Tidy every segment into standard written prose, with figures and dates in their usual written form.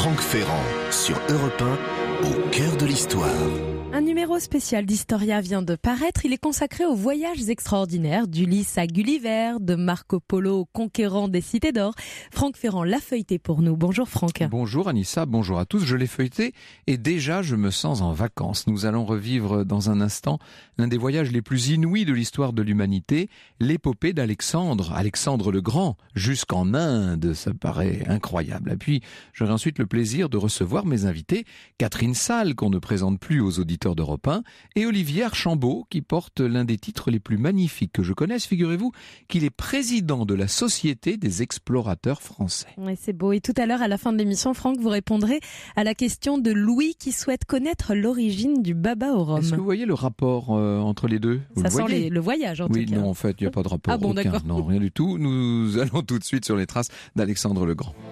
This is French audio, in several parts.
Franck Ferrand sur Europe 1, au cœur de l'histoire. Un numéro spécial d'Historia vient de paraître. Il est consacré aux voyages extraordinaires d'Ulysse à Gulliver, de Marco Polo au conquérant des cités d'or. Franck Ferrand l'a feuilleté pour nous. Bonjour Franck. Bonjour Anissa, bonjour à tous. Je l'ai feuilleté et déjà je me sens en vacances. Nous allons revivre dans un instant l'un des voyages les plus inouïs de l'histoire de l'humanité, l'épopée d'Alexandre, Alexandre le Grand, jusqu'en Inde. Ça paraît incroyable. Et puis j'aurai ensuite le plaisir de recevoir mes invités, Catherine Salle, qu'on ne présente plus aux auditeurs d'Europe 1, et Olivier Archambault, qui porte l'un des titres les plus magnifiques que je connaisse. Figurez-vous qu'il est président de la Société des explorateurs français. Oui, c'est beau. Et tout à l'heure, à la fin de l'émission, Franck, vous répondrez à la question de Louis qui souhaite connaître l'origine du baba au rhum. Est-ce que vous voyez le rapport entre les deux? Ça sent le voyage en tout cas. Oui, non, en fait, il n'y a pas de rapport. Ah bon, aucun. d'accord. Non, rien du tout. Nous allons tout de suite sur les traces d'Alexandre le Grand.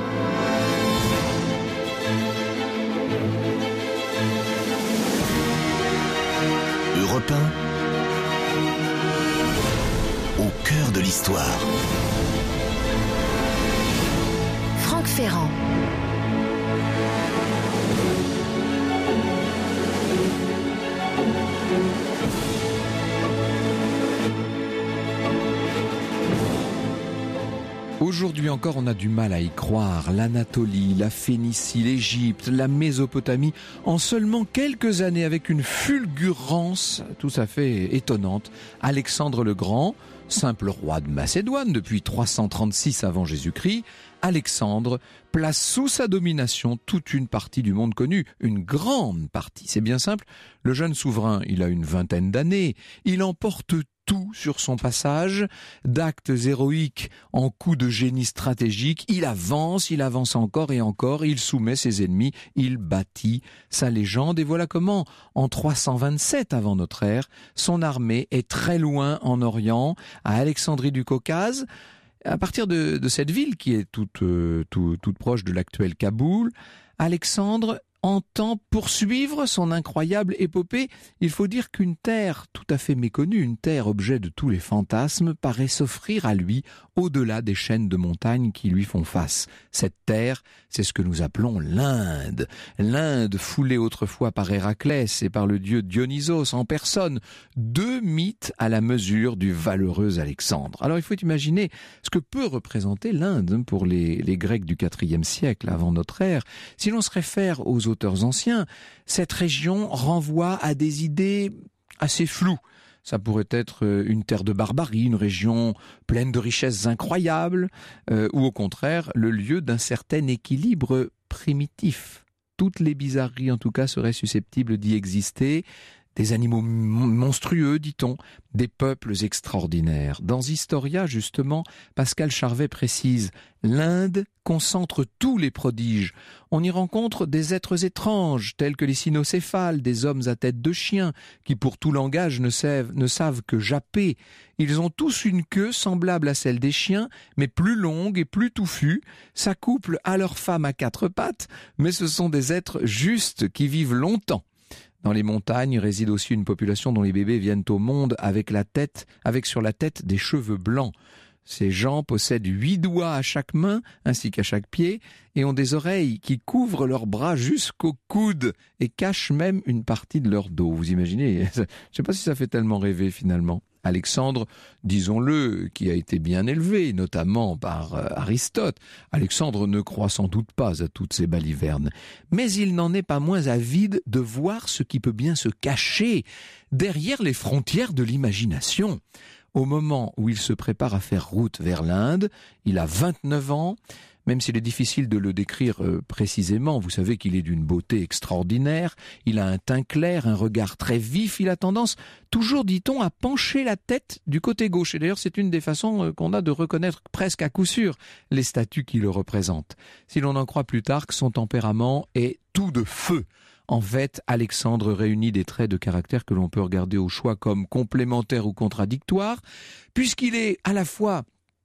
Europe 1, au cœur de l'histoire. Franck Ferrand. Aujourd'hui encore, on a du mal à y croire. L'Anatolie, la Phénicie, l'Égypte, la Mésopotamie, en seulement quelques années, avec une fulgurance tout à fait étonnante. Alexandre le Grand, simple roi de Macédoine depuis 336 avant Jésus-Christ, Alexandre place sous sa domination toute une partie du monde connu, une grande partie. C'est bien simple, le jeune souverain, il a une vingtaine d'années, il emporte tout sur son passage, d'actes héroïques en coups de génie stratégique, il avance encore et encore, il soumet ses ennemis, il bâtit sa légende, et voilà comment, en 327 avant notre ère, son armée est très loin en Orient, à Alexandrie du Caucase. À partir de cette ville qui est toute proche de l'actuel Kaboul, Alexandre entend poursuivre son incroyable épopée. Il faut dire qu'une terre tout à fait méconnue, une terre objet de tous les fantasmes, paraît s'offrir à lui au-delà des chaînes de montagnes qui lui font face. Cette terre, c'est ce que nous appelons l'Inde. L'Inde foulée autrefois par Héraclès et par le dieu Dionysos en personne. Deux mythes à la mesure du valeureux Alexandre. Alors il faut imaginer ce que peut représenter l'Inde pour les Grecs du IVe siècle avant notre ère. Si l'on se réfère aux auteurs anciens, cette région renvoie à des idées assez floues. Ça pourrait être une terre de barbarie, une région pleine de richesses incroyables, ou au contraire, le lieu d'un certain équilibre primitif. Toutes les bizarreries, en tout cas, seraient susceptibles d'y exister. Des animaux monstrueux, dit-on, des peuples extraordinaires. Dans Historia, justement, Pascal Charvet précise « L'Inde concentre tous les prodiges. On y rencontre des êtres étranges, tels que les cynocéphales, des hommes à tête de chien, qui pour tout langage ne savent que japper. Ils ont tous une queue semblable à celle des chiens, mais plus longue et plus touffue, s'accouplent à leurs femmes à quatre pattes, mais ce sont des êtres justes qui vivent longtemps. » Dans les montagnes réside aussi une population dont les bébés viennent au monde avec sur la tête des cheveux blancs. Ces gens possèdent 8 doigts à chaque main ainsi qu'à chaque pied et ont des oreilles qui couvrent leurs bras jusqu'au coude et cachent même une partie de leur dos. Vous imaginez? Je ne sais pas si ça fait tellement rêver finalement. Alexandre, disons-le, qui a été bien élevé, notamment par Aristote. Alexandre ne croit sans doute pas à toutes ces balivernes. Mais il n'en est pas moins avide de voir ce qui peut bien se cacher derrière les frontières de l'imagination. Au moment où il se prépare à faire route vers l'Inde, il a 29 ans. Même s'il est difficile de le décrire précisément, vous savez qu'il est d'une beauté extraordinaire, il a un teint clair, un regard très vif, il a tendance, toujours dit-on, à pencher la tête du côté gauche. Et d'ailleurs, c'est une des façons qu'on a de reconnaître presque à coup sûr les statues qui le représentent. Si l'on en croit Plutarque, son tempérament est tout de feu. En fait, Alexandre réunit des traits de caractère que l'on peut regarder au choix comme complémentaires ou contradictoires, puisqu'il est à la fois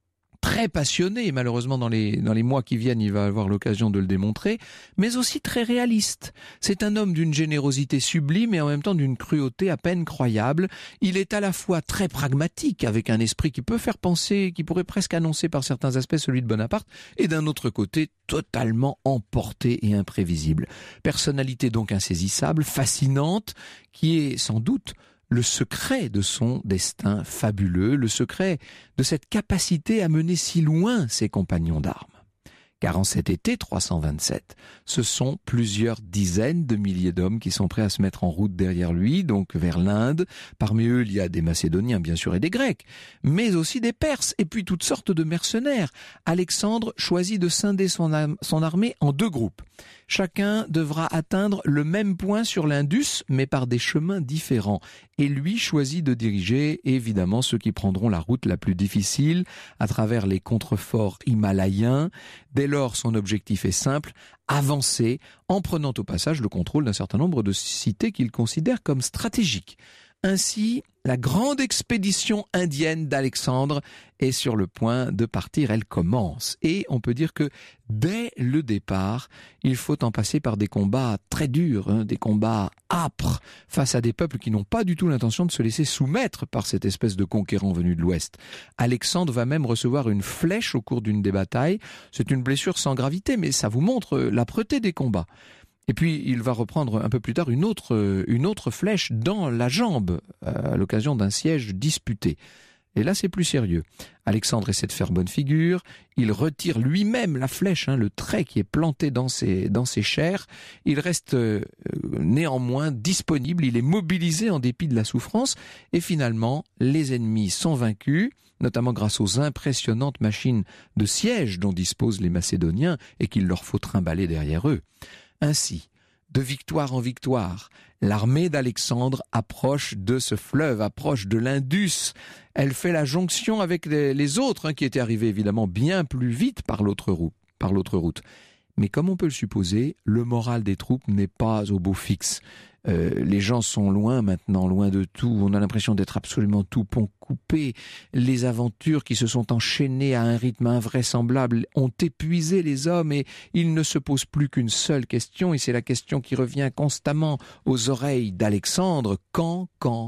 très passionné, malheureusement dans les mois qui viennent, il va avoir l'occasion de le démontrer, mais aussi très réaliste. C'est un homme d'une générosité sublime et en même temps d'une cruauté à peine croyable. Il est à la fois très pragmatique, avec un esprit qui peut faire penser, qui pourrait presque annoncer par certains aspects celui de Bonaparte, et d'un autre côté, totalement emporté et imprévisible. Personnalité donc insaisissable, fascinante, qui est sans doute le secret de son destin fabuleux, le secret de cette capacité à mener si loin ses compagnons d'armes. Car en cet été 327, ce sont plusieurs dizaines de milliers d'hommes qui sont prêts à se mettre en route derrière lui, donc vers l'Inde. Parmi eux, il y a des Macédoniens, bien sûr, et des Grecs, mais aussi des Perses, et puis toutes sortes de mercenaires. Alexandre choisit de scinder son armée en 2 groupes. Chacun devra atteindre le même point sur l'Indus, mais par des chemins différents. Et lui choisit de diriger, évidemment, ceux qui prendront la route la plus difficile, à travers les contreforts himalayens. Dès lors, son objectif est simple, avancer, en prenant au passage le contrôle d'un certain nombre de cités qu'il considère comme stratégiques. Ainsi, la grande expédition indienne d'Alexandre est sur le point de partir, elle commence. Et on peut dire que dès le départ, il faut en passer par des combats très durs, des combats âpres, face à des peuples qui n'ont pas du tout l'intention de se laisser soumettre par cette espèce de conquérant venu de l'Ouest. Alexandre va même recevoir une flèche au cours d'une des batailles. C'est une blessure sans gravité, mais ça vous montre l'âpreté des combats. Et puis, il va reprendre un peu plus tard une autre flèche dans la jambe, à l'occasion d'un siège disputé. Et là, c'est plus sérieux. Alexandre essaie de faire bonne figure, il retire lui-même la flèche, le trait qui est planté dans ses chairs. Il reste néanmoins disponible, il est mobilisé en dépit de la souffrance. Et finalement, les ennemis sont vaincus, notamment grâce aux impressionnantes machines de siège dont disposent les Macédoniens et qu'il leur faut trimballer derrière eux. Ainsi, de victoire en victoire, l'armée d'Alexandre approche de ce fleuve, approche de l'Indus. Elle fait la jonction avec les autres, qui étaient arrivés évidemment bien plus vite par l'autre route. Mais comme on peut le supposer, le moral des troupes n'est pas au beau fixe. Les gens sont loin maintenant, loin de tout. On a l'impression d'être absolument tout pont coupé. Les aventures qui se sont enchaînées à un rythme invraisemblable ont épuisé les hommes et il ne se pose plus qu'une seule question, et c'est la question qui revient constamment aux oreilles d'Alexandre. Quand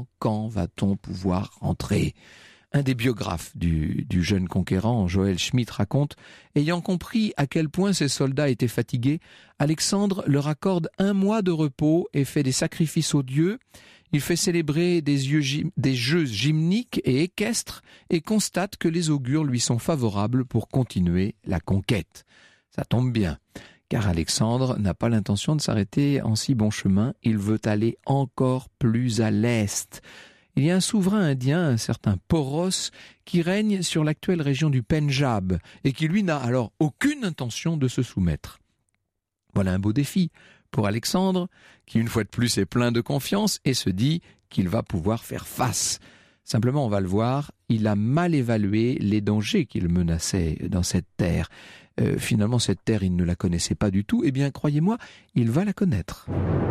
va-t-on pouvoir rentrer ? Un des biographes du jeune conquérant, Joël Schmitt, raconte « Ayant compris à quel point ses soldats étaient fatigués, Alexandre leur accorde 1 mois de repos et fait des sacrifices aux dieux. Il fait célébrer des jeux gymniques et équestres et constate que les augures lui sont favorables pour continuer la conquête. » Ça tombe bien, car Alexandre n'a pas l'intention de s'arrêter en si bon chemin, il veut aller encore plus à l'est. Il y a un souverain indien, un certain Poros, qui règne sur l'actuelle région du Pendjab et qui lui n'a alors aucune intention de se soumettre. Voilà un beau défi pour Alexandre, qui une fois de plus est plein de confiance et se dit qu'il va pouvoir faire face. Simplement, on va le voir, il a mal évalué les dangers qu'il menaçait dans cette terre. Finalement, cette terre, il ne la connaissait pas du tout. Eh bien, croyez-moi, il va la connaître.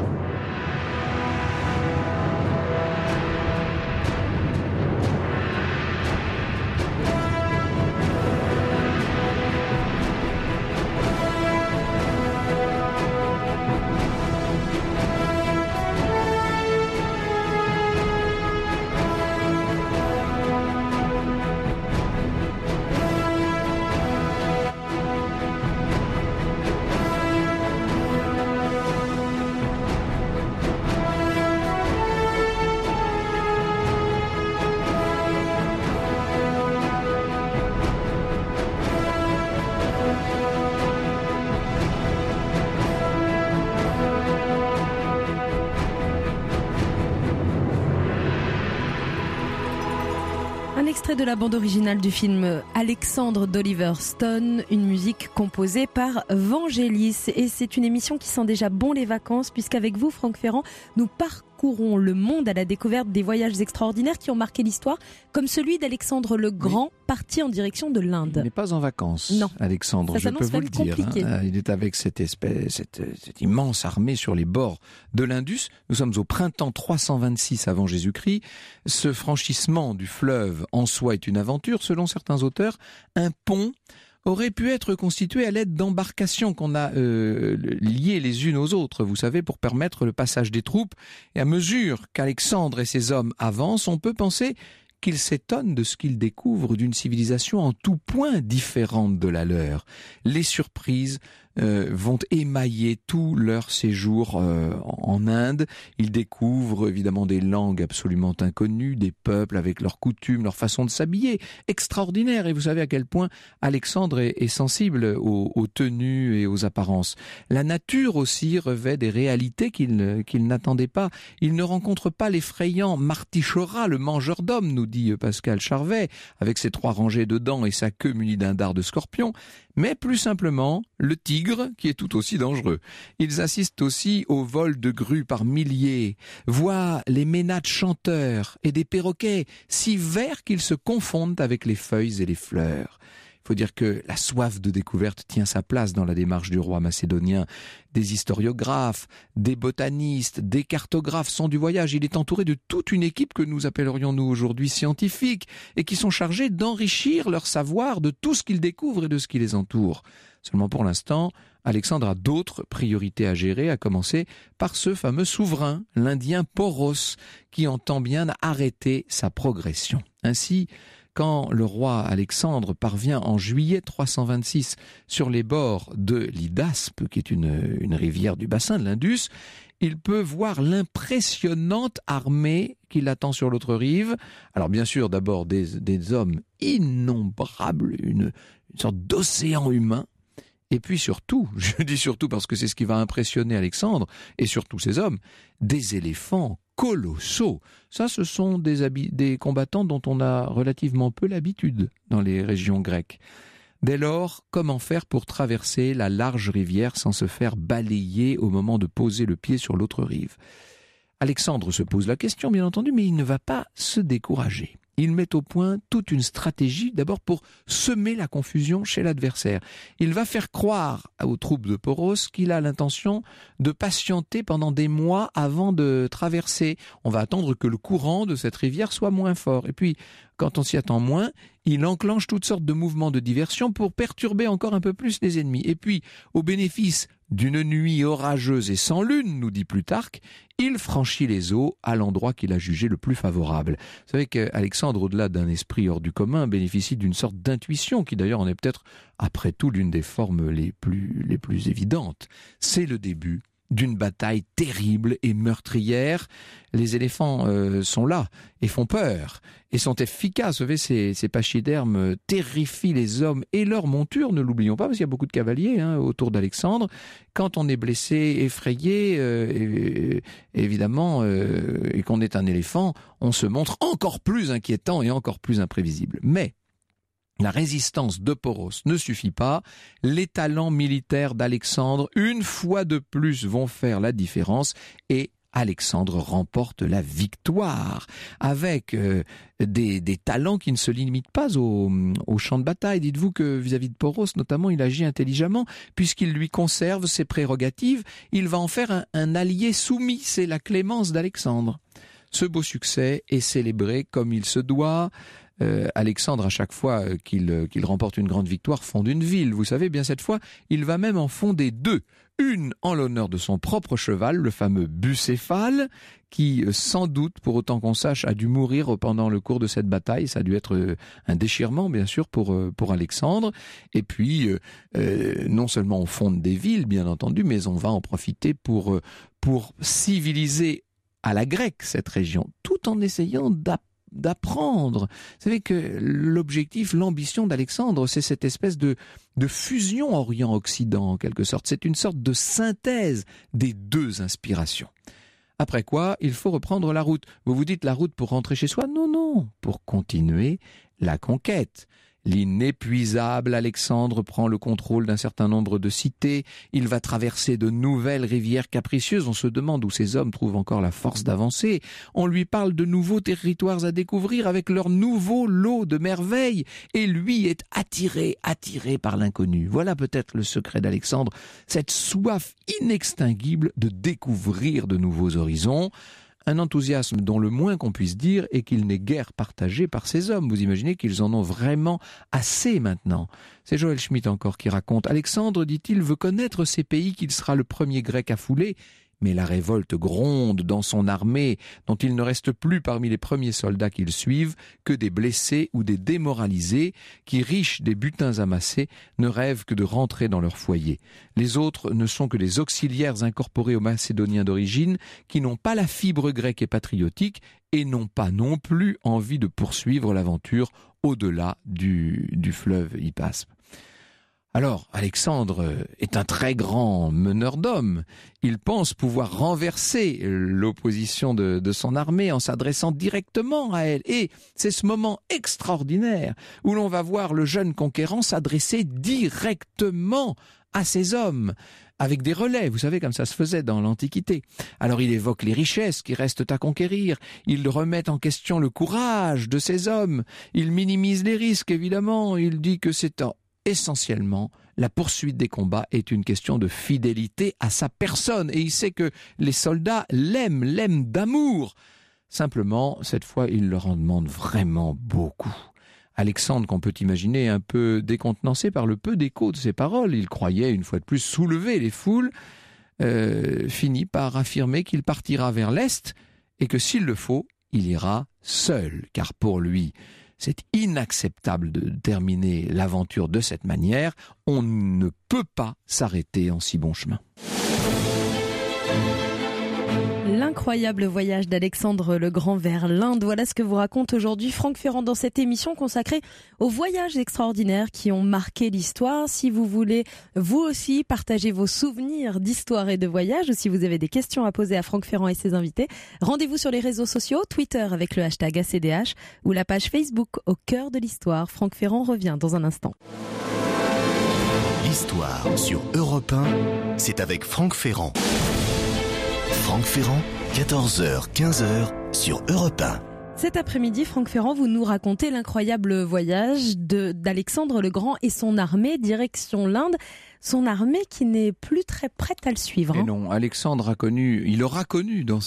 Un extrait de la bande originale du film Alexandre d'Oliver Stone, une musique composée par Vangelis. Et c'est une émission qui sent déjà bon les vacances, puisqu'avec vous, Franck Ferrand, nous parcourons parcourons le monde à la découverte des voyages extraordinaires qui ont marqué l'histoire, comme celui d'Alexandre le Grand, parti en direction de l'Inde. Il n'est pas en vacances, non. Alexandre, je peux vous le dire. Il est avec cette immense armée sur les bords de l'Indus. Nous sommes au printemps 326 avant Jésus-Christ. Ce franchissement du fleuve en soi est une aventure. Selon certains auteurs, un pont aurait pu être constitué à l'aide d'embarcations qu'on a liées les unes aux autres, vous savez, pour permettre le passage des troupes. Et à mesure qu'Alexandre et ses hommes avancent, on peut penser qu'ils s'étonnent de ce qu'ils découvrent d'une civilisation en tout point différente de la leur. Les surprises vont émailler tout leur séjour en Inde. Ils découvrent évidemment des langues absolument inconnues, des peuples avec leurs coutumes, leur façon de s'habiller, extraordinaire. Et vous savez à quel point Alexandre est sensible aux tenues et aux apparences. La nature aussi revêt des réalités qu'il n'attendait pas. Il ne rencontre pas l'effrayant Martichora, le mangeur d'hommes, nous dit Pascal Charvet, avec ses 3 rangées de dents et sa queue munie d'un dard de scorpion, mais plus simplement le tigre, qui est tout aussi dangereux. Ils assistent aussi au vol de grues par milliers, voient les ménades chanteurs et des perroquets si verts qu'ils se confondent avec les feuilles et les fleurs. Il faut dire que la soif de découverte tient sa place dans la démarche du roi macédonien. Des historiographes, des botanistes, des cartographes sont du voyage. Il est entouré de toute une équipe que nous appellerions nous aujourd'hui scientifiques et qui sont chargés d'enrichir leur savoir de tout ce qu'ils découvrent et de ce qui les entoure. Seulement pour l'instant, Alexandre a d'autres priorités à gérer, à commencer par ce fameux souverain, l'Indien Poros, qui entend bien arrêter sa progression. Ainsi, quand le roi Alexandre parvient en juillet 326 sur les bords de l'Hydaspe, qui est une rivière du bassin de l'Indus, il peut voir l'impressionnante armée qui l'attend sur l'autre rive. Alors bien sûr, d'abord des hommes innombrables, une sorte d'océan humain. Et puis surtout, je dis surtout parce que c'est ce qui va impressionner Alexandre et surtout ses hommes, des éléphants colossaux. Ça, ce sont des combattants dont on a relativement peu l'habitude dans les régions grecques. Dès lors, comment faire pour traverser la large rivière sans se faire balayer au moment de poser le pied sur l'autre rive ? Alexandre se pose la question, bien entendu, mais il ne va pas se décourager. Il met au point toute une stratégie, d'abord pour semer la confusion chez l'adversaire. Il va faire croire aux troupes de Poros qu'il a l'intention de patienter pendant des mois avant de traverser. On va attendre que le courant de cette rivière soit moins fort. Et puis, quand on s'y attend moins, il enclenche toutes sortes de mouvements de diversion pour perturber encore un peu plus les ennemis. Et puis, au bénéfice d'une nuit orageuse et sans lune, nous dit Plutarque, il franchit les eaux à l'endroit qu'il a jugé le plus favorable. Vous savez qu'Alexandre, au-delà d'un esprit hors du commun, bénéficie d'une sorte d'intuition qui d'ailleurs en est peut-être, après tout, l'une des formes les plus évidentes. C'est le début d'une bataille terrible et meurtrière. Les éléphants sont là et font peur et sont efficaces. Vous savez, ces pachydermes terrifient les hommes et leurs montures, ne l'oublions pas, parce qu'il y a beaucoup de cavaliers autour d'Alexandre. Quand on est blessé, effrayé, évidemment, et qu'on est un éléphant, on se montre encore plus inquiétant et encore plus imprévisible. Mais la résistance de Poros ne suffit pas. Les talents militaires d'Alexandre, une fois de plus, vont faire la différence et Alexandre remporte la victoire avec des talents qui ne se limitent pas au champ de bataille. Dites-vous que vis-à-vis de Poros, notamment, il agit intelligemment puisqu'il lui conserve ses prérogatives. Il va en faire un allié soumis. C'est la clémence d'Alexandre. Ce beau succès est célébré comme il se doit. Alexandre, à chaque fois qu'il remporte une grande victoire, fonde une ville. Vous savez, bien cette fois, il va même en fonder 2. Une en l'honneur de son propre cheval, le fameux Bucéphale, qui, sans doute, pour autant qu'on sache, a dû mourir pendant le cours de cette bataille. Ça a dû être un déchirement, bien sûr, pour Alexandre. Et puis, non seulement on fonde des villes, bien entendu, mais on va en profiter pour civiliser à la grecque cette région, tout en essayant d'apprendre. Vous savez que l'objectif, l'ambition d'Alexandre, c'est cette espèce de fusion Orient-Occident, en quelque sorte. C'est une sorte de synthèse des 2 inspirations. Après quoi, il faut reprendre la route. Vous vous dites la route pour rentrer chez soi ? Non, pour continuer la conquête. L'inépuisable Alexandre prend le contrôle d'un certain nombre de cités. Il va traverser de nouvelles rivières capricieuses. On se demande où ces hommes trouvent encore la force d'avancer. On lui parle de nouveaux territoires à découvrir avec leur nouveau lot de merveilles. Et lui est attiré par l'inconnu. Voilà peut-être le secret d'Alexandre, cette soif inextinguible de découvrir de nouveaux horizons. Un enthousiasme dont le moins qu'on puisse dire est qu'il n'est guère partagé par ces hommes. Vous imaginez qu'ils en ont vraiment assez maintenant. C'est Joël Schmitt encore qui raconte. Alexandre, dit-il, veut connaître ces pays qu'il sera le premier grec à fouler. Mais la révolte gronde dans son armée, dont il ne reste plus parmi les premiers soldats qu'ils suivent que des blessés ou des démoralisés qui, riches des butins amassés, ne rêvent que de rentrer dans leur foyer. Les autres ne sont que des auxiliaires incorporés aux Macédoniens d'origine qui n'ont pas la fibre grecque et patriotique et n'ont pas non plus envie de poursuivre l'aventure au-delà du fleuve Hypaspe. Alors, Alexandre est un très grand meneur d'hommes. Il pense pouvoir renverser l'opposition de son armée en s'adressant directement à elle. Et c'est ce moment extraordinaire où l'on va voir le jeune conquérant s'adresser directement à ses hommes, avec des relais, vous savez, comme ça se faisait dans l'Antiquité. Alors il évoque les richesses qui restent à conquérir, il remet en question le courage de ses hommes, il minimise les risques, évidemment, il dit que essentiellement, la poursuite des combats est une question de fidélité à sa personne. Et il sait que les soldats l'aiment d'amour. Simplement, cette fois, il leur en demande vraiment beaucoup. Alexandre, qu'on peut imaginer un peu décontenancé par le peu d'écho de ses paroles, il croyait une fois de plus soulever les foules, finit par affirmer qu'il partira vers l'Est et que s'il le faut, il ira seul. Car pour lui, c'est inacceptable de terminer l'aventure de cette manière. On ne peut pas s'arrêter en si bon chemin. L'incroyable voyage d'Alexandre le Grand vers l'Inde. Voilà ce que vous raconte aujourd'hui Franck Ferrand dans cette émission consacrée aux voyages extraordinaires qui ont marqué l'histoire. Si vous voulez, vous aussi, partager vos souvenirs d'histoire et de voyage, ou si vous avez des questions à poser à Franck Ferrand et ses invités, rendez-vous sur les réseaux sociaux, Twitter avec le hashtag ACDH ou la page Facebook Au cœur de l'histoire. Franck Ferrand revient dans un instant. L'histoire sur Europe 1, c'est avec Franck Ferrand. Franck Ferrand, 14h, 15h sur Europe 1. Cet après-midi, Franck Ferrand, vous nous racontez l'incroyable voyage d'Alexandre le Grand et son armée direction l'Inde. Son armée qui n'est plus très prête à le suivre. Et non, Alexandre il aura connu dans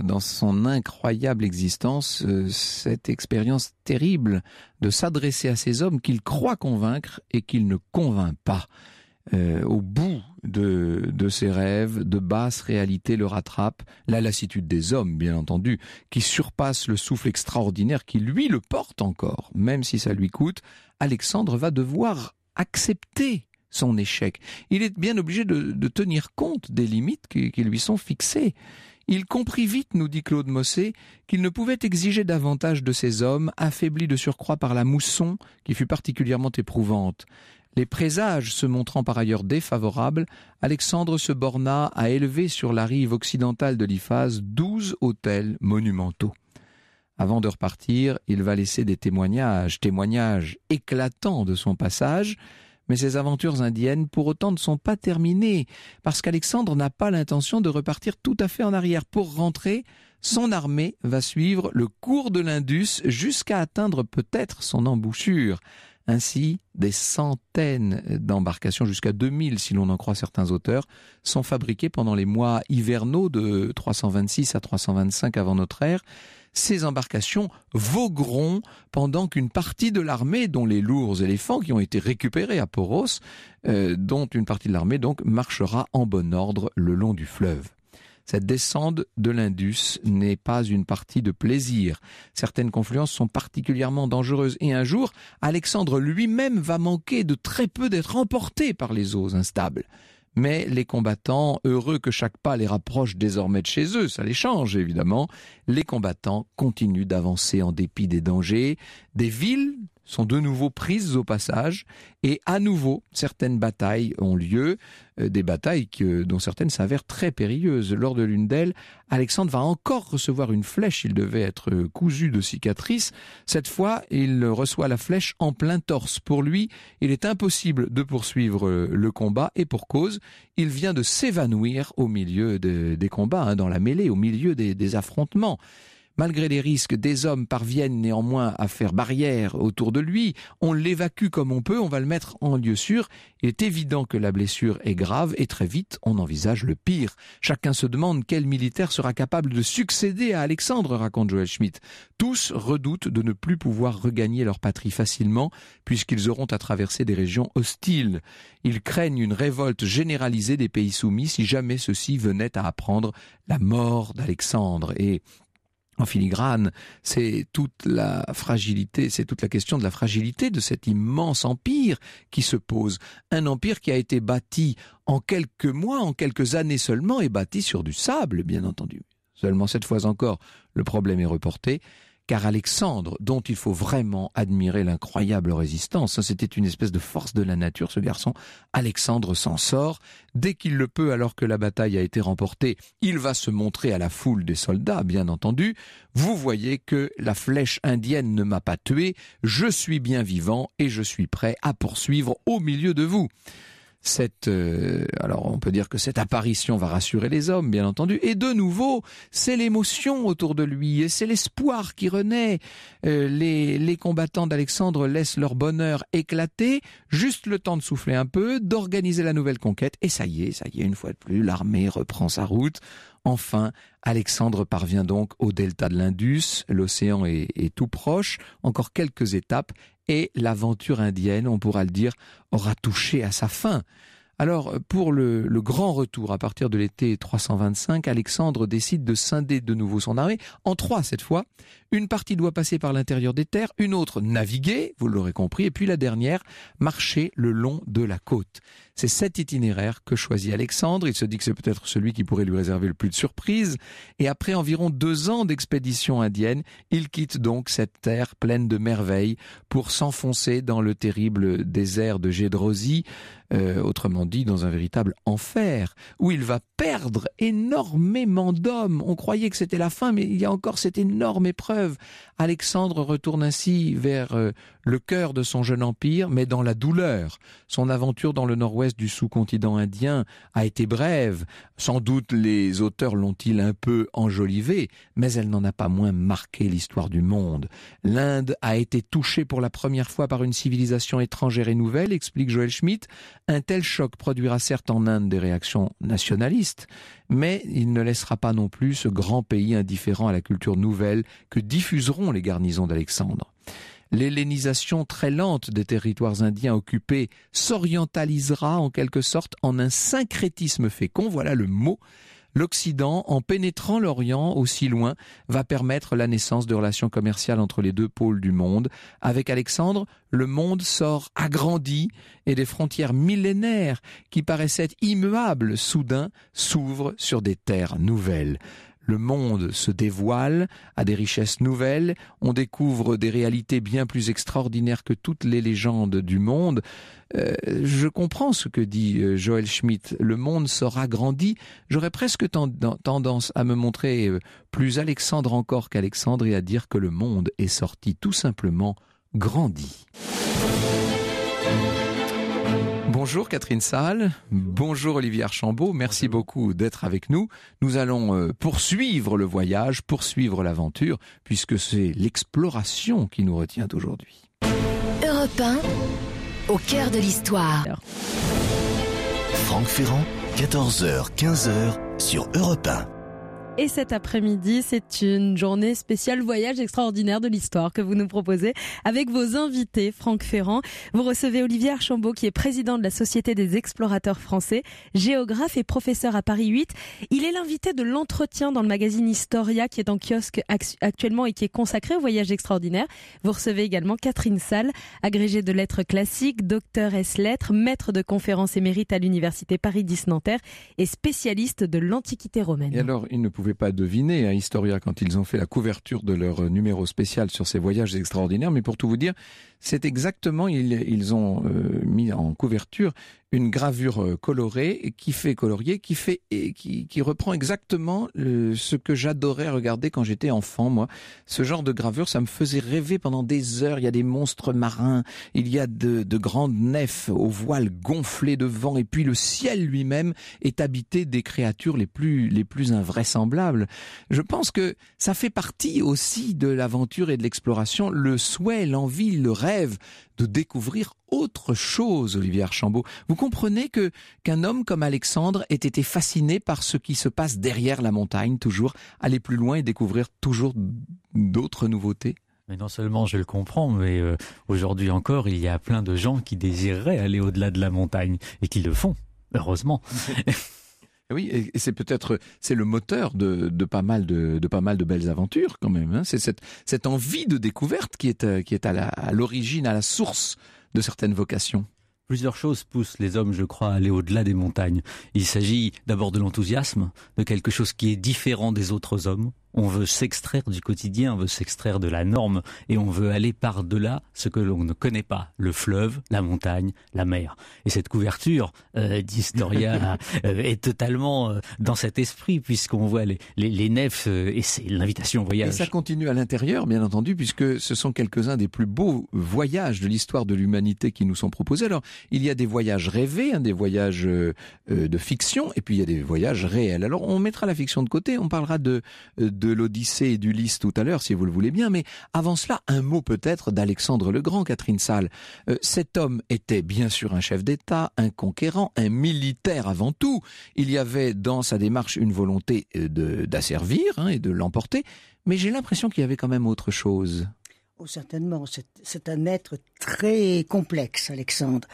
son incroyable existence cette expérience terrible de s'adresser à ces hommes qu'il croit convaincre et qu'il ne convainc pas. Au bout de ses rêves, de basses réalités le rattrapent, la lassitude des hommes, bien entendu, qui surpasse le souffle extraordinaire qui lui le porte encore. Même si ça lui coûte, Alexandre va devoir accepter son échec. Il est bien obligé de tenir compte des limites qui lui sont fixées. Il comprit vite, nous dit Claude Mossé, qu'il ne pouvait exiger davantage de ses hommes, affaiblis de surcroît par la mousson, qui fut particulièrement éprouvante. Les présages se montrant par ailleurs défavorables, Alexandre se borna à élever sur la rive occidentale de l'Iphase 12 autels monumentaux. Avant de repartir, il va laisser des témoignages éclatants de son passage, mais ses aventures indiennes pour autant ne sont pas terminées, parce qu'Alexandre n'a pas l'intention de repartir tout à fait en arrière. Pour rentrer, son armée va suivre le cours de l'Indus jusqu'à atteindre peut-être son embouchure. Ainsi, des centaines d'embarcations, jusqu'à 2000 si l'on en croit certains auteurs, sont fabriquées pendant les mois hivernaux de 326 à 325 avant notre ère. Ces embarcations vogueront pendant qu'une partie de l'armée, dont les lourds éléphants qui ont été récupérés à Poros, dont une partie de l'armée donc marchera en bon ordre le long du fleuve. Cette descente de l'Indus n'est pas une partie de plaisir. Certaines confluences sont particulièrement dangereuses. Et un jour, Alexandre lui-même va manquer de très peu d'être emporté par les eaux instables. Mais les combattants, heureux que chaque pas les rapproche désormais de chez eux, ça les change évidemment, les combattants continuent d'avancer en dépit des dangers. Des villes sont de nouveau prises au passage et à nouveau certaines batailles ont lieu, des batailles dont certaines s'avèrent très périlleuses. Lors de l'une d'elles, Alexandre va encore recevoir une flèche, il devait être cousu de cicatrices. Cette fois, il reçoit la flèche en plein torse. Pour lui, il est impossible de poursuivre le combat et pour cause, il vient de s'évanouir au milieu des combats, dans la mêlée, au milieu des affrontements. Malgré les risques, des hommes parviennent néanmoins à faire barrière autour de lui. On l'évacue comme on peut, on va le mettre en lieu sûr. Il est évident que la blessure est grave et très vite, on envisage le pire. Chacun se demande quel militaire sera capable de succéder à Alexandre, raconte Joël Schmitt. Tous redoutent de ne plus pouvoir regagner leur patrie facilement puisqu'ils auront à traverser des régions hostiles. Ils craignent une révolte généralisée des pays soumis si jamais ceux-ci venaient à apprendre la mort d'Alexandre. Et en filigrane, c'est toute la fragilité, c'est toute la question de la fragilité de cet immense empire qui se pose. Un empire qui a été bâti en quelques mois, en quelques années seulement, et bâti sur du sable, bien entendu. Seulement cette fois encore, le problème est reporté, car Alexandre, dont il faut vraiment admirer l'incroyable résistance, c'était une espèce de force de la nature, ce garçon, Alexandre s'en sort. Dès qu'il le peut, alors que la bataille a été remportée, il va se montrer à la foule des soldats, bien entendu. Vous voyez que la flèche indienne ne m'a pas tué, je suis bien vivant et je suis prêt à poursuivre au milieu de vous. Alors on peut dire que cette apparition va rassurer les hommes, bien entendu, et de nouveau, c'est l'émotion autour de lui, et c'est l'espoir qui renaît. Les combattants d'Alexandre laissent leur bonheur éclater, juste le temps de souffler un peu, d'organiser la nouvelle conquête, et ça y est, une fois de plus, l'armée reprend sa route. Enfin, Alexandre parvient donc au delta de l'Indus, l'océan est tout proche, encore quelques étapes, et l'aventure indienne, on pourra le dire, aura touché à sa fin. Alors, pour le grand retour à partir de l'été 325, Alexandre décide de scinder de nouveau son armée, en 3 cette fois. Une partie doit passer par l'intérieur des terres, une autre naviguer, vous l'aurez compris, et puis la dernière, marcher le long de la côte. C'est cet itinéraire que choisit Alexandre. Il se dit que c'est peut-être celui qui pourrait lui réserver le plus de surprises. Et après environ 2 ans d'expédition indienne, il quitte donc cette terre pleine de merveilles pour s'enfoncer dans le terrible désert de Gédrosie, autrement dit dans un véritable enfer, où il va perdre énormément d'hommes. On croyait que c'était la fin, mais il y a encore cette énorme épreuve. Alexandre retourne ainsi vers le cœur de son jeune empire, mais dans la douleur. Son aventure dans le nord-ouest du sous-continent indien a été brève. Sans doute les auteurs l'ont-ils un peu enjolivée, mais elle n'en a pas moins marqué l'histoire du monde. L'Inde a été touchée pour la première fois par une civilisation étrangère et nouvelle, explique Joël Schmitt. Un tel choc produira certes en Inde des réactions nationalistes, mais il ne laissera pas non plus ce grand pays indifférent à la culture nouvelle que diffuseront les garnisons d'Alexandre. L'hellénisation très lente des territoires indiens occupés s'orientalisera en quelque sorte en un syncrétisme fécond, voilà le mot. L'Occident, en pénétrant l'Orient aussi loin, va permettre la naissance de relations commerciales entre les deux pôles du monde. Avec Alexandre, le monde sort agrandi et des frontières millénaires qui paraissaient immuables, soudain, s'ouvrent sur des terres nouvelles. Le monde se dévoile à des richesses nouvelles, on découvre des réalités bien plus extraordinaires que toutes les légendes du monde. Je comprends ce que dit Joël Schmitt, le monde sort agrandi. J'aurais presque tendance à me montrer plus Alexandre encore qu'Alexandre et à dire que le monde est sorti tout simplement grandi. Bonjour Catherine Salle, bonjour Olivier Archambault, merci beaucoup d'être avec nous. Nous allons poursuivre le voyage, poursuivre l'aventure, puisque c'est l'exploration qui nous retient aujourd'hui. Europe 1, au cœur de l'histoire. Franck Ferrand, 14h, 15h sur Europe 1. Et cet après-midi, c'est une journée spéciale voyage extraordinaire de l'histoire que vous nous proposez avec vos invités. Franck Ferrand, vous recevez Olivier Archambault qui est président de la Société des explorateurs français, géographe et professeur à Paris 8. Il est l'invité de l'entretien dans le magazine Historia qui est en kiosque actuellement et qui est consacré au voyage extraordinaire. Vous recevez également Catherine Salle, agrégée de lettres classiques, docteur ès lettres, maître de conférences émérite à l'université Paris X Nanterre et spécialiste de l'Antiquité romaine. Et alors, il ne pouvait pas deviner à Historia quand ils ont fait la couverture de leur numéro spécial sur ces voyages extraordinaires, mais pour tout vous dire, c'est exactement, ils ont mis en couverture une gravure colorée qui reprend exactement ce que j'adorais regarder quand j'étais enfant, moi. Ce genre de gravure, ça me faisait rêver pendant des heures. Il y a des monstres marins, il y a de grandes nefs aux voiles gonflées de vent, et puis le ciel lui-même est habité des créatures les plus invraisemblables. Je pense que ça fait partie aussi de l'aventure et de l'exploration, le souhait, l'envie, le rêve de découvrir autre chose, Olivier Archambault. Vous comprenez qu'un homme comme Alexandre ait été fasciné par ce qui se passe derrière la montagne, toujours aller plus loin et découvrir toujours d'autres nouveautés? Mais non seulement je le comprends, mais aujourd'hui encore, il y a plein de gens qui désireraient aller au-delà de la montagne et qui le font, heureusement. Oui, et c'est le moteur de pas mal de belles aventures quand même. Hein. C'est cette envie de découverte qui est à l'origine, à la source de certaines vocations. Plusieurs choses poussent les hommes, je crois, à aller au-delà des montagnes. Il s'agit d'abord de l'enthousiasme, de quelque chose qui est différent des autres hommes. On veut s'extraire du quotidien, on veut s'extraire de la norme et on veut aller par-delà ce que l'on ne connaît pas, le fleuve, la montagne, la mer. Et cette couverture d'Historia est totalement dans cet esprit puisqu'on voit les nefs et c'est l'invitation au voyage. Et ça continue à l'intérieur, bien entendu, puisque ce sont quelques-uns des plus beaux voyages de l'histoire de l'humanité qui nous sont proposés. Alors, il y a des voyages rêvés, des voyages de fiction, et puis il y a des voyages réels. Alors, on mettra la fiction de côté, on parlera de l'Odyssée et d'Ulysse tout à l'heure, si vous le voulez bien, mais avant cela, un mot peut-être d'Alexandre le Grand, Catherine Salle. Cet homme était bien sûr un chef d'État, un conquérant, un militaire avant tout. Il y avait dans sa démarche une volonté d'asservir et de l'emporter, mais j'ai l'impression qu'il y avait quand même autre chose. Oh, certainement, c'est un être très complexe, Alexandre.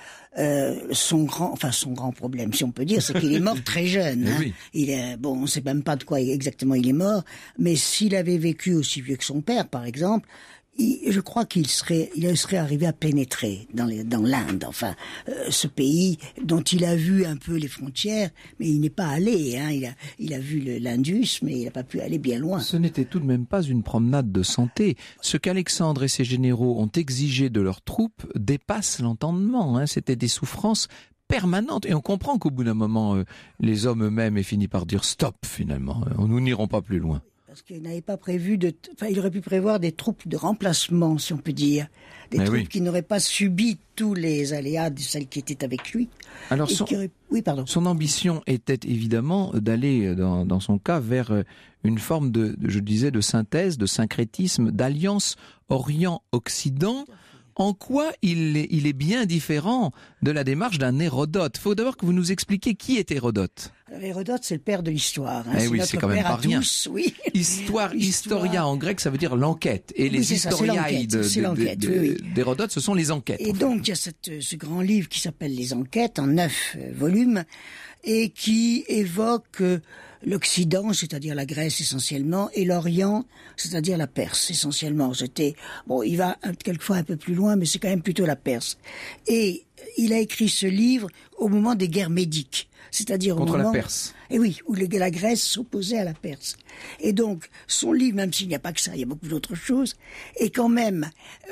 Son grand problème, si on peut dire, c'est qu'il est mort très jeune. Oui. On ne sait même pas de quoi exactement il est mort, mais s'il avait vécu aussi vieux que son père, par exemple, je crois qu'il serait arrivé à pénétrer dans l'Inde, ce pays dont il a vu un peu les frontières, mais il n'est pas allé. Il a vu l'Indus, mais il n'a pas pu aller bien loin. Ce n'était tout de même pas une promenade de santé. Ce qu'Alexandre et ses généraux ont exigé de leurs troupes dépasse l'entendement. C'était des souffrances permanentes. Et on comprend qu'au bout d'un moment, les hommes eux-mêmes aient fini par dire stop, finalement. Nous n'irons pas plus loin. Parce qu'il n'avait pas prévu il aurait pu prévoir des troupes de remplacement, si on peut dire. Des troupes qui n'auraient pas subi tous les aléas de celles qui étaient avec lui. Alors, son ambition était évidemment d'aller, dans son cas, vers une forme de synthèse, de syncrétisme, d'alliance Orient-Occident. En quoi il est bien différent de la démarche d'un Hérodote? Il faut d'abord que vous nous expliquiez qui est Hérodote. Alors, Hérodote, c'est le père de l'histoire. C'est quand même pas rien. Oui. Historia en grec, ça veut dire l'enquête. Et les historiae d'Hérodote, ce sont les enquêtes. Et donc, il y a ce grand livre qui s'appelle Les Enquêtes, en 9 volumes, et qui évoque l'Occident, c'est-à-dire la Grèce essentiellement, et l'Orient, c'est-à-dire la Perse essentiellement. Il va quelquefois un peu plus loin, mais c'est quand même plutôt la Perse. Et il a écrit ce livre au moment des guerres médiques, c'est-à-dire contre la Perse. Et oui, où la Grèce s'opposait à la Perse. Et donc, son livre, même s'il n'y a pas que ça, il y a beaucoup d'autres choses, est quand même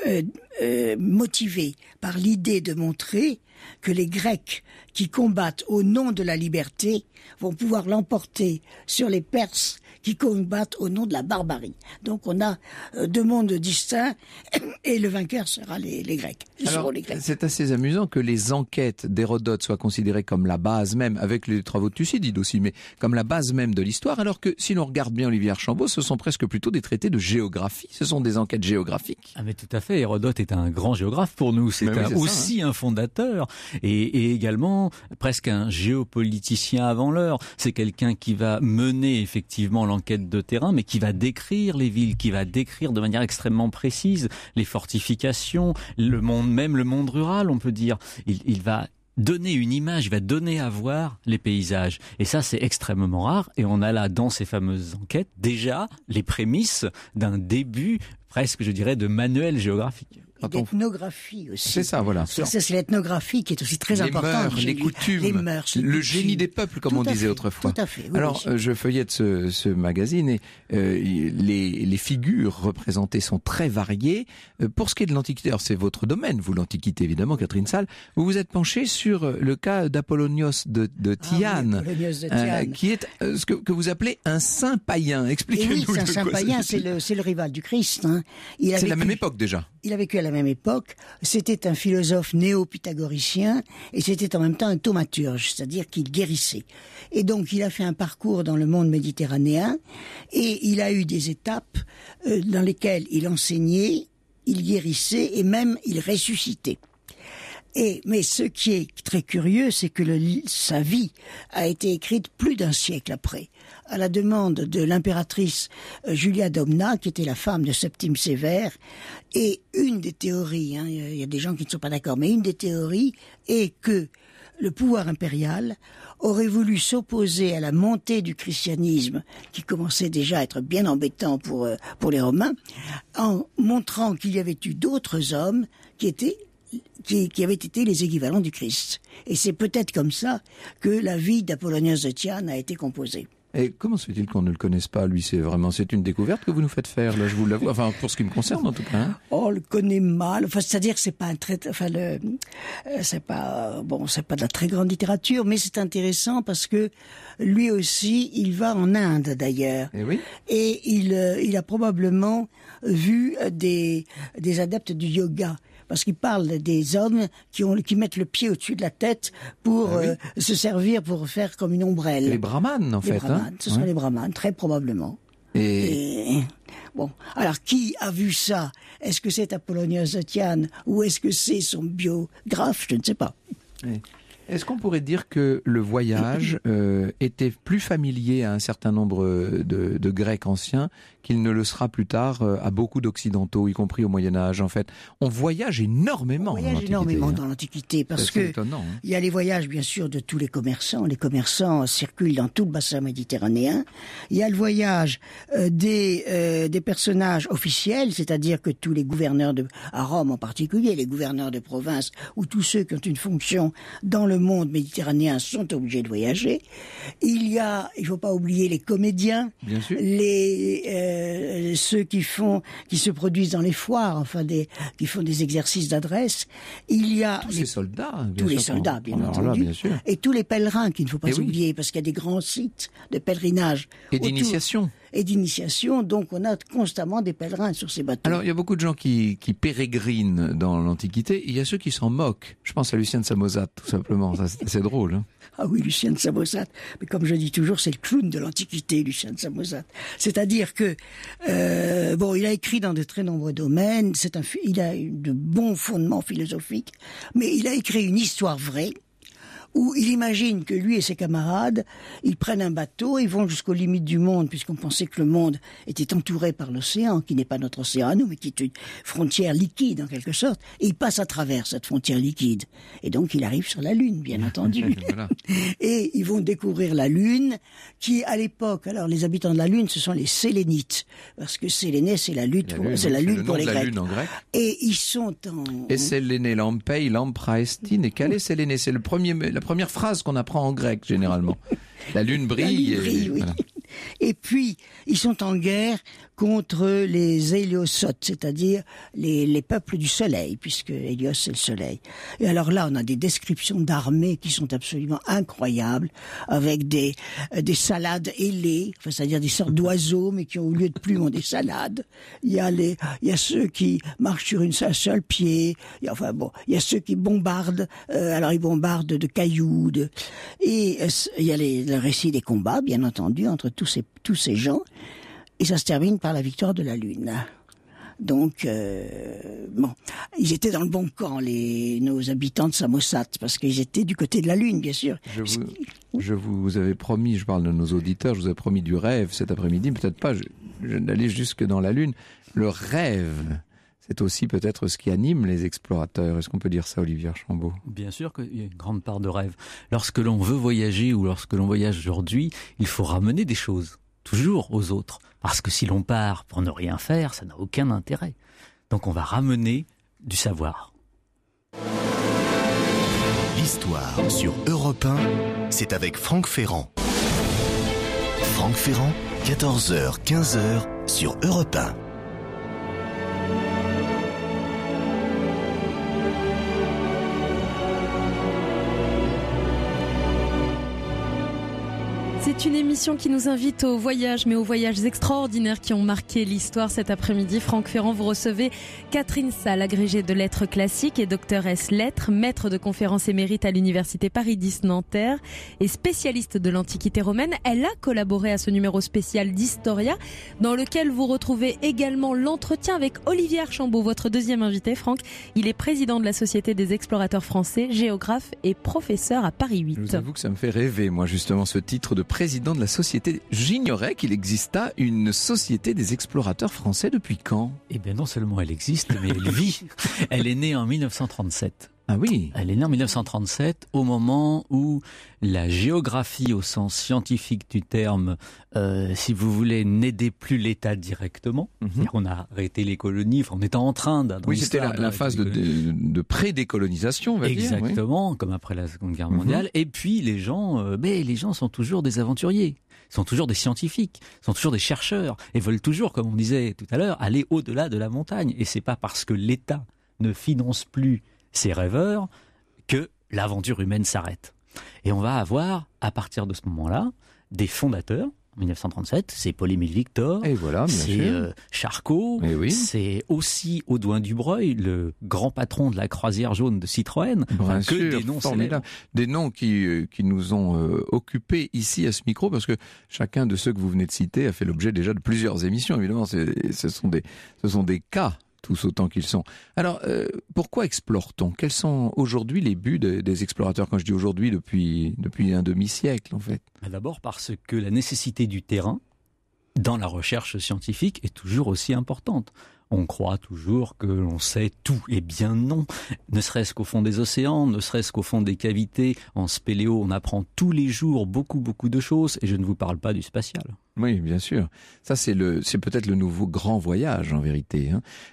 motivé par l'idée de montrer que les Grecs qui combattent au nom de la liberté vont pouvoir l'emporter sur les Perses qui combattent au nom de la barbarie. Donc on a deux mondes distincts et le vainqueur sera les Grecs. Alors, c'est assez amusant que les enquêtes d'Hérodote soient considérées comme la base même, avec les travaux de Thucydide aussi, mais comme la base même de l'histoire, alors que si l'on regarde bien Olivier Archambault, ce sont presque plutôt des traités de géographie, ce sont des enquêtes géographiques. Ah mais tout à fait, Hérodote est un grand géographe pour nous, c'est aussi un fondateur et également presque un géopoliticien avant l'heure. C'est quelqu'un qui va mener effectivement l'enquête de terrain, mais qui va décrire les villes, qui va décrire de manière extrêmement précise les fortifications, le monde rural, on peut dire. Il va donner une image, il va donner à voir les paysages. Et ça, c'est extrêmement rare. Et on a là, dans ces fameuses enquêtes, déjà les prémices d'un début presque, je dirais, de manuel géographique. d'ethnographie aussi. C'est ça, voilà. C'est l'ethnographie qui est aussi très importante. Les coutumes, les mœurs, le génie des peuples, comme on disait autrefois. Tout à fait. Oui, alors, je feuillette ce magazine et les figures représentées sont très variées. Pour ce qui est de l'Antiquité, alors c'est votre domaine, vous l'Antiquité évidemment, Catherine Salle, vous vous êtes penchée sur le cas d'Apollonios de Tyane, qui est ce que vous appelez un saint païen. Expliquez-nous. Oui, c'est un saint païen, c'est le rival du Christ. Hein. C'est la même époque déjà. Il a vécu à la même époque. C'était un philosophe néo-pythagoricien et c'était en même temps un thaumaturge, c'est-à-dire qu'il guérissait. Et donc il a fait un parcours dans le monde méditerranéen et il a eu des étapes dans lesquelles il enseignait, il guérissait et même il ressuscitait. Mais ce qui est très curieux, c'est que sa vie a été écrite plus d'un siècle après, à la demande de l'impératrice Julia Domna, qui était la femme de Septime Sévère. Et une des théories, il y a des gens qui ne sont pas d'accord, mais une des théories est que le pouvoir impérial aurait voulu s'opposer à la montée du christianisme, qui commençait déjà à être bien embêtant pour les Romains, en montrant qu'il y avait eu d'autres hommes qui avaient été les équivalents du Christ. Et c'est peut-être comme ça que la vie d'Apollonios de Tyane a été composée. Et comment se fait-il qu'on ne le connaisse pas, lui? C'est une découverte que vous nous faites faire, là, je vous l'avoue. Enfin, pour ce qui me concerne, en tout cas. Hein. On le connaît mal. Enfin, c'est-à-dire que c'est pas c'est pas de la très grande littérature, mais c'est intéressant parce que lui aussi, il va en Inde, d'ailleurs. Et oui. Et il a probablement vu des adeptes du yoga. Parce qu'il parle des hommes qui mettent le pied au-dessus de la tête pour se servir, pour faire comme une ombrelle. Les brahmanes, en fait. Ce sont les brahmanes, très probablement. Et bon, alors qui a vu ça? Est-ce que c'est Apollonios de Tyane ou est-ce que c'est son biographe? Je ne sais pas. Oui. Est-ce qu'on pourrait dire que le voyage était plus familier à un certain nombre de Grecs anciens qu'il ne le sera plus tard à beaucoup d'Occidentaux, y compris au Moyen-Âge, en fait? On voyage énormément. On voyage énormément dans l'Antiquité parce que il y a les voyages, bien sûr, de tous les commerçants. Les commerçants circulent dans tout le bassin méditerranéen. Il y a le voyage des personnages officiels, c'est-à-dire que tous les gouverneurs à Rome en particulier, les gouverneurs de province ou tous ceux qui ont une fonction dans le monde méditerranéen sont obligés de voyager. Il faut pas oublier les comédiens, bien sûr. Ceux qui se produisent dans les foires, qui font des exercices d'adresse. Il y a tous les soldats, bien entendu, bien sûr. Et tous les pèlerins qu'il ne faut pas oublier, parce qu'il y a des grands sites de pèlerinage et d'initiation. Donc on a constamment des pèlerins sur ces bateaux. Alors il y a beaucoup de gens qui pérégrinent dans l'Antiquité, il y a ceux qui s'en moquent. Je pense à Lucien de Samosate, tout simplement, c'est drôle. Hein. Ah oui, Lucien de Samosate, mais comme je dis toujours, c'est le clown de l'Antiquité, Lucien de Samosate. C'est-à-dire que, il a écrit dans de très nombreux domaines, il a de bons fondements philosophiques, mais il a écrit une histoire vraie, où il imagine que lui et ses camarades, ils prennent un bateau, ils vont jusqu'aux limites du monde, puisqu'on pensait que le monde était entouré par l'océan, qui n'est pas notre océan à nous, mais qui est une frontière liquide en quelque sorte, et ils passent à travers cette frontière liquide. Et donc il arrive sur la Lune, bien entendu. Voilà. Et ils vont découvrir la Lune, qui à l'époque, alors les habitants de la Lune, ce sont les Sélénites, parce que Séléné, c'est la Lune pour les Grecs. Lune en grec. Et ils sont en... Et Séléné lampei, lampraestin, et quel est Séléné? C'est la première phrase qu'on apprend en grec, généralement. La lune brille. Oui. Voilà. Et puis, ils sont en guerre contre les Héliosotes, c'est-à-dire les peuples du soleil, puisque Hélios c'est le soleil. Et alors là, on a des descriptions d'armées qui sont absolument incroyables, avec des salades ailées, c'est-à-dire des sortes d'oiseaux, mais qui au lieu de plumes ont des salades. Il y a ceux qui marchent sur un seul pied. Il y a ceux qui bombardent. Alors ils bombardent de cailloux. Et il y a le récit des combats, bien entendu, entre tous ces gens. Et ça se termine par la victoire de la Lune. Donc, ils étaient dans le bon camp, nos habitants de Samosate, parce qu'ils étaient du côté de la Lune, bien sûr. Je vous avais promis, je parle de nos auditeurs, je vous avais promis du rêve cet après-midi, peut-être pas, je n'allais jusque dans la Lune. Le rêve, c'est aussi peut-être ce qui anime les explorateurs. Est-ce qu'on peut dire ça, Olivier Archambault? Bien sûr qu'il y a une grande part de rêve. Lorsque l'on veut voyager ou lorsque l'on voyage aujourd'hui, il faut ramener des choses, toujours aux autres. Parce que si l'on part pour ne rien faire, ça n'a aucun intérêt. Donc on va ramener du savoir. L'histoire sur Europe 1, c'est avec Franck Ferrand. Franck Ferrand, 14h, 15h sur Europe 1. C'est une émission qui nous invite au voyage, mais aux voyages extraordinaires qui ont marqué l'histoire cet après-midi. Franck Ferrand, vous recevez Catherine Salle, agrégée de lettres classiques et docteur S lettres, maître de conférences émérite à l'université Paris X Nanterre et spécialiste de l'Antiquité romaine. Elle a collaboré à ce numéro spécial d'Historia, dans lequel vous retrouvez également l'entretien avec Olivier Archambault, votre deuxième invité, Franck. Il est président de la Société des explorateurs français, géographe et professeur à Paris 8. Je vous avoue que ça me fait rêver, moi, justement, ce titre de président de la société. J'ignorais qu'il exista une société des explorateurs français. Depuis quand? Eh bien, non seulement elle existe, mais elle vit. Elle est née en 1937. Ah oui. Elle est née en 1937, au moment où la géographie, au sens scientifique du terme, si vous voulez, n'aidait plus l'État directement. On a arrêté les colonies, on était en train d'un... Oui, c'était la phase de pré-décolonisation, on va dire. Exactement, comme après la Seconde Guerre mondiale. Et puis les gens sont toujours des aventuriers. Sont toujours des scientifiques, sont toujours des chercheurs, et veulent toujours, comme on disait tout à l'heure, aller au-delà de la montagne. Et c'est pas parce que l'État ne finance plus ces rêveurs que l'aventure humaine s'arrête. Et on va avoir, à partir de ce moment-là, des fondateurs. En 1937, c'est Paul-Émile Victor, et voilà, c'est Charcot, c'est aussi Audouin Dubreuil, le grand patron de la croisière jaune de Citroën. Bien sûr, des noms célèbres. Des noms qui nous ont occupés ici à ce micro, parce que chacun de ceux que vous venez de citer a fait l'objet déjà de plusieurs émissions. Évidemment, ce sont des cas, tous autant qu'ils sont. Alors, pourquoi explore-t-on? Quels sont aujourd'hui les buts des explorateurs? Quand je dis aujourd'hui, depuis un demi-siècle, en fait. D'abord parce que la nécessité du terrain dans la recherche scientifique est toujours aussi importante. On croit toujours que l'on sait tout. Eh bien non. Ne serait-ce qu'au fond des océans, ne serait-ce qu'au fond des cavités. En spéléo, on apprend tous les jours beaucoup de choses. Et je ne vous parle pas du spatial. Oui, bien sûr. Ça, c'est peut-être le nouveau grand voyage, en vérité.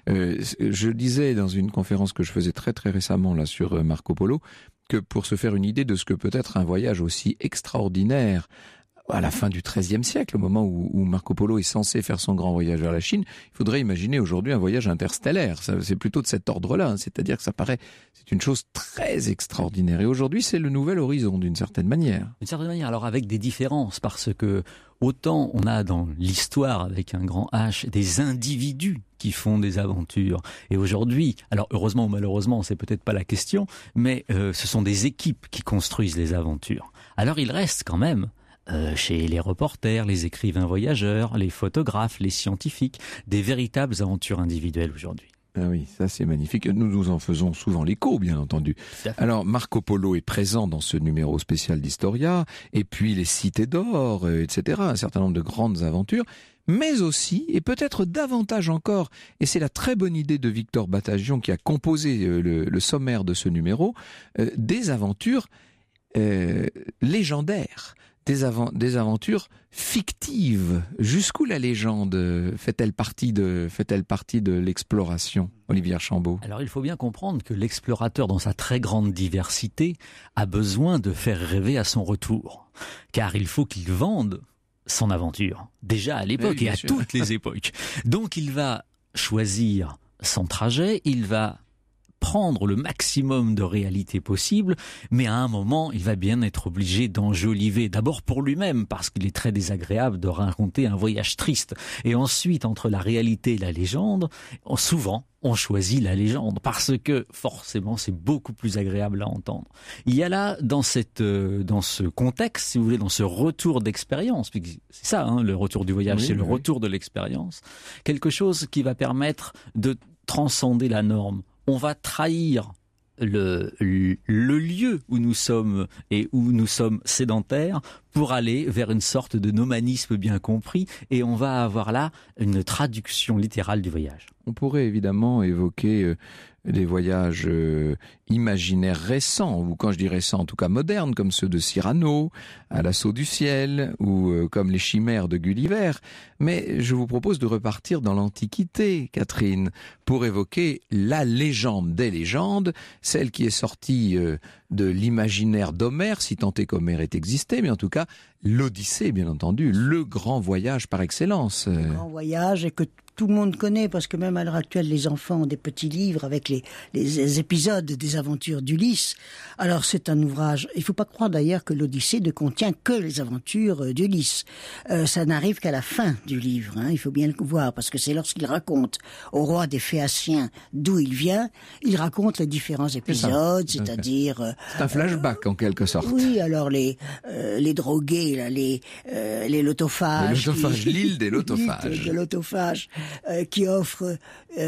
Je disais dans une conférence que je faisais très récemment là sur Marco Polo, que pour se faire une idée de ce que peut être un voyage aussi extraordinaire à la fin du XIIIe siècle, au moment où Marco Polo est censé faire son grand voyage vers la Chine, il faudrait imaginer aujourd'hui un voyage interstellaire. C'est plutôt de cet ordre-là, c'est-à-dire que c'est une chose très extraordinaire. Et aujourd'hui, c'est le nouvel horizon, d'une certaine manière. D'une certaine manière, alors avec des différences, parce que autant on a dans l'histoire, avec un grand H, des individus qui font des aventures. Et aujourd'hui, alors heureusement ou malheureusement, c'est peut-être pas la question, mais ce sont des équipes qui construisent les aventures. Alors il reste quand même chez les reporters, les écrivains voyageurs, les photographes, les scientifiques, des véritables aventures individuelles aujourd'hui. Ah oui, ça c'est magnifique. Nous en faisons souvent l'écho, bien entendu. Alors Marco Polo est présent dans ce numéro spécial d'Historia, et puis les cités d'or, etc., un certain nombre de grandes aventures, mais aussi, et peut-être davantage encore, et c'est la très bonne idée de Victor Batagion qui a composé le sommaire de ce numéro, des aventures légendaires. Des aventures fictives. Jusqu'où la légende fait-elle partie de l'exploration, Olivier Archambault? Alors il faut bien comprendre que l'explorateur, dans sa très grande diversité, a besoin de faire rêver à son retour. Car il faut qu'il vende son aventure. Déjà à l'époque et à toutes les époques. Donc il va choisir son trajet, il va prendre le maximum de réalité possible, mais à un moment, il va bien être obligé d'enjoliver. D'abord pour lui-même, parce qu'il est très désagréable de raconter un voyage triste. Et ensuite, entre la réalité et la légende, souvent, on choisit la légende, parce que forcément, c'est beaucoup plus agréable à entendre. Il y a là, dans ce contexte, si vous voulez, dans ce retour d'expérience, c'est ça, le retour du voyage, c'est le retour de l'expérience, quelque chose qui va permettre de transcender la norme. On va trahir le lieu où nous sommes et où nous sommes sédentaires pour aller vers une sorte de nomadisme bien compris, et on va avoir là une traduction littérale du voyage. On pourrait évidemment évoquer des voyages imaginaires récents, ou quand je dis récents, en tout cas modernes, comme ceux de Cyrano, à l'assaut du ciel, ou comme les chimères de Gulliver. Mais je vous propose de repartir dans l'Antiquité, Catherine, pour évoquer la légende des légendes, celle qui est sortie de l'imaginaire d'Homère, si tant est qu'Homère ait existé, mais en tout cas l'Odyssée, bien entendu, le grand voyage par excellence. Le grand voyage, et que tout le monde connaît, parce que même à l'heure actuelle, les enfants ont des petits livres avec les épisodes des aventures d'Ulysse. Alors c'est un ouvrage, il ne faut pas croire d'ailleurs que l'Odyssée ne contient que les aventures d'Ulysse. Ça n'arrive qu'à la fin du livre, il faut bien le voir, parce que c'est lorsqu'il raconte au roi des Phéaciens d'où il vient, il raconte les différents épisodes, c'est-à-dire... c'est un flashback en quelque sorte. Oui, alors les drogués, là, les lotophages. L'île des lotophages. L'île des lotophages. Qui offrent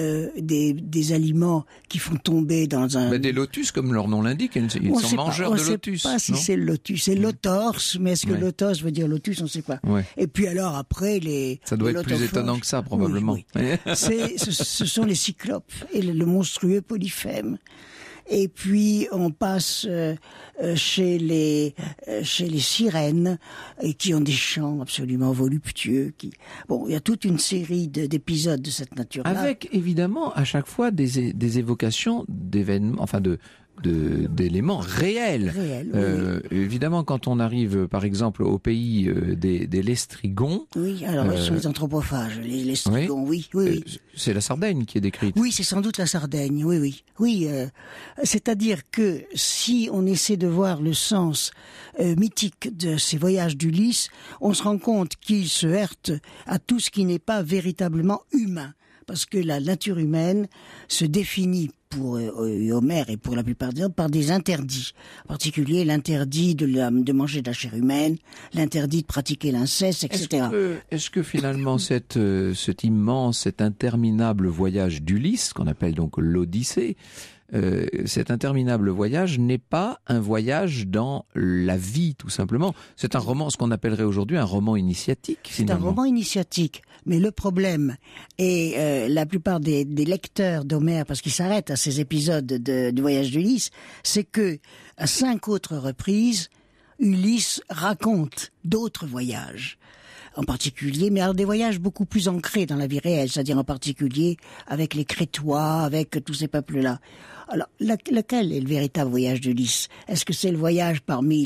des aliments qui font tomber dans un... Mais des lotus, comme leur nom l'indique, ils sont mangeurs de lotus. On ne sait pas si c'est le lotus, c'est lotos, mais est-ce que lotos veut dire lotus, on ne sait pas. Ouais. Et puis alors après, ça doit être plus étonnant que ça, probablement. Oui. Ce sont les cyclopes et le monstrueux Polyphème. Et puis on passe chez les sirènes qui ont des chants absolument voluptueux. Il y a toute une série d'épisodes de cette nature-là. Avec évidemment à chaque fois des évocations d'événements, enfin d'éléments réels. Oui. Évidemment, quand on arrive, par exemple, au pays des Lestrigons... Oui, alors ce sont les anthropophages, les Lestrigons, oui. C'est la Sardaigne qui est décrite. Oui, c'est sans doute la Sardaigne, oui. C'est-à-dire que si on essaie de voir le sens mythique de ces voyages d'Ulysse, on se rend compte qu'il se heurte à tout ce qui n'est pas véritablement humain. Parce que la nature humaine se définit pour Homère et pour la plupart des hommes par des interdits. En particulier l'interdit de manger de la chair humaine, l'interdit de pratiquer l'inceste, etc. Est-ce que finalement cet immense, cet interminable voyage d'Ulysse, qu'on appelle donc l'Odyssée, cet interminable voyage n'est pas un voyage dans la vie, tout simplement. C'est un roman, ce qu'on appellerait aujourd'hui un roman initiatique, finalement. C'est un roman initiatique, mais le problème, et la plupart des lecteurs d'Homère, parce qu'ils s'arrêtent à ces épisodes du voyage d'Ulysse, c'est que à 5 autres reprises, Ulysse raconte d'autres voyages. En particulier, mais alors des voyages beaucoup plus ancrés dans la vie réelle, c'est-à-dire en particulier avec les Crétois, avec tous ces peuples-là. Alors, lequel est le véritable voyage d'Ulysse ? Est-ce que c'est le voyage parmi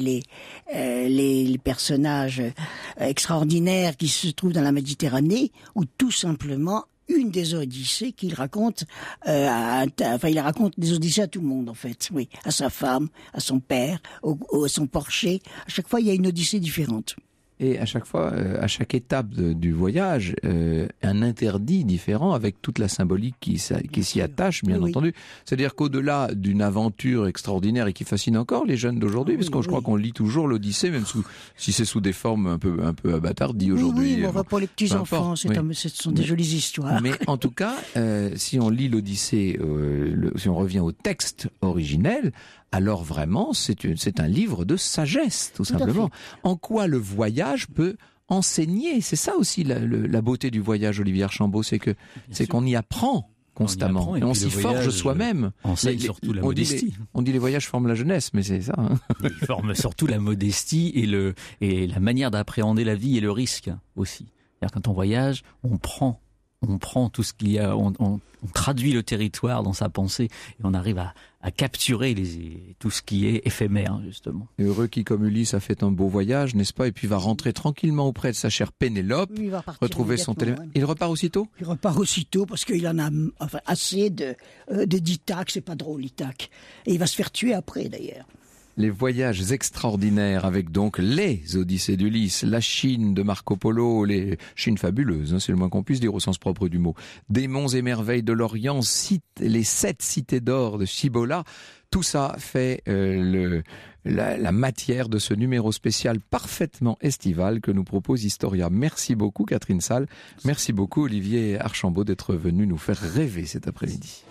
les personnages extraordinaires qui se trouvent dans la Méditerranée, ou tout simplement une des Odyssées qu'il raconte, il raconte des Odyssées à tout le monde, en fait, oui, à sa femme, à son père, à son porcher. À chaque fois, il y a une Odyssée différente. Et à chaque fois, à chaque étape du voyage, un interdit différent avec toute la symbolique qui s'y attache, bien entendu. C'est-à-dire qu'au-delà d'une aventure extraordinaire et qui fascine encore les jeunes d'aujourd'hui, parce que je crois qu'on lit toujours l'Odyssée, même si c'est sous des formes un peu abattardies aujourd'hui. Oui, pour les petits enfants, ce sont des jolies histoires. Mais en tout cas, si on lit l'Odyssée, si on revient au texte originel, alors vraiment, c'est un livre de sagesse, tout simplement. En quoi le voyage peut enseigner ? C'est ça aussi la beauté du voyage, Olivier Archambault, c'est qu'on y apprend constamment. Et on s'y forge soi-même. Enseigne surtout la modestie. On dit les voyages forment la jeunesse, mais c'est ça. Ils forment surtout la modestie et la manière d'appréhender la vie et le risque aussi. C'est-à-dire, quand on voyage, on prend tout ce qu'il y a, on traduit le territoire dans sa pensée et on arrive à capturer tout ce qui est éphémère, justement. Et heureux qui, comme Ulysse, a fait un beau voyage, n'est-ce pas ? Et puis va rentrer tranquillement auprès de sa chère Pénélope, retrouver son téléphone. Il repart aussitôt ? Il repart aussitôt parce qu'il en a assez de d'Ithaque, c'est pas drôle l'Ithaque. Et il va se faire tuer après, d'ailleurs. Les voyages extraordinaires avec donc les Odyssées d'Ulysse, la Chine de Marco Polo, les Chines fabuleuses, c'est le moins qu'on puisse dire au sens propre du mot, des monts et merveilles de l'Orient, les 7 cités d'or de Cibola, tout ça fait la matière de ce numéro spécial parfaitement estival que nous propose Historia. Merci beaucoup Catherine Salle, merci beaucoup Olivier Archambault d'être venu nous faire rêver cet après-midi.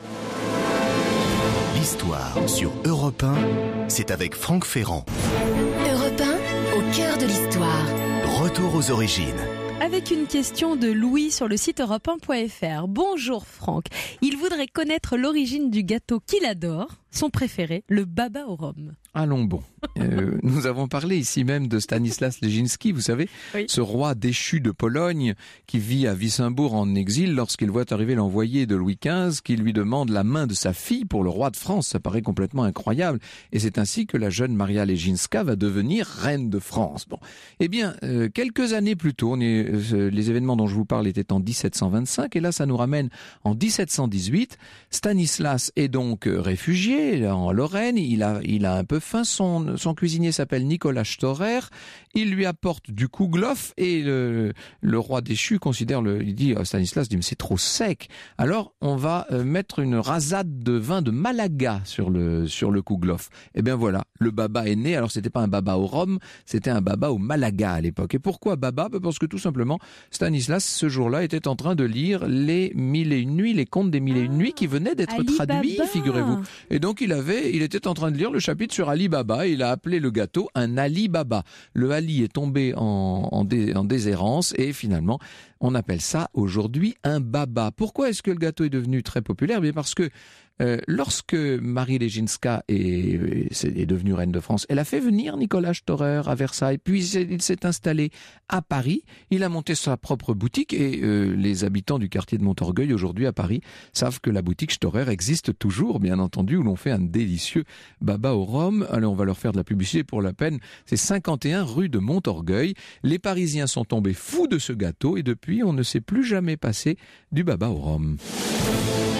L'histoire sur Europe 1, c'est avec Franck Ferrand. Europe 1, au cœur de l'histoire. Retour aux origines. Avec une question de Louis sur le site europe1.fr. Bonjour Franck, il voudrait connaître l'origine du gâteau qu'il adore, son préféré, le baba au rhum. Allons bon. Nous avons parlé ici même de Stanislas Leszczynski, vous savez, oui. Ce roi déchu de Pologne qui vit à Wissembourg en exil lorsqu'il voit arriver l'envoyé de Louis XV qui lui demande la main de sa fille pour le roi de France. Ça paraît complètement incroyable. Et c'est ainsi que la jeune Maria Leszczynska va devenir reine de France. Bon, eh bien, quelques années plus tôt, les événements dont je vous parle étaient en 1725 et là ça nous ramène en 1718. Stanislas est donc réfugié en Lorraine, il a un peu faim, son cuisinier s'appelle Nicolas Storer, il lui apporte du kouglof et le roi déchu il dit Stanislas dit mais c'est trop sec. Alors on va mettre une rasade de vin de Malaga sur le kouglof. Et bien voilà, le baba est né. Alors c'était pas un baba au rhum, c'était un baba au Malaga à l'époque. Et pourquoi baba? Parce que tout simplement Stanislas ce jour-là était en train de lire les 1001 nuits, les contes des 1001 nuits qui venaient d'être Ali traduits, Baba. Figurez-vous. Et donc il était en train de lire le chapitre sur Ali Baba et il a appelé le gâteau un Ali Baba. Le Ali est tombé en déshérence et finalement on appelle ça aujourd'hui un baba. Pourquoi est-ce que le gâteau est devenu très populaire? Bien parce que lorsque Marie Leszczynska est devenue reine de France, elle a fait venir Nicolas Storer à Versailles, puis il s'est installé à Paris, il a monté sa propre boutique et les habitants du quartier de Montorgueil aujourd'hui à Paris savent que la boutique Storer existe toujours, bien entendu, où l'on fait un délicieux baba au rhum. Alors on va leur faire de la publicité pour la peine, c'est 51 rue de Montorgueil. Les Parisiens sont tombés fous de ce gâteau et depuis on ne s'est plus jamais passé du baba au rhum.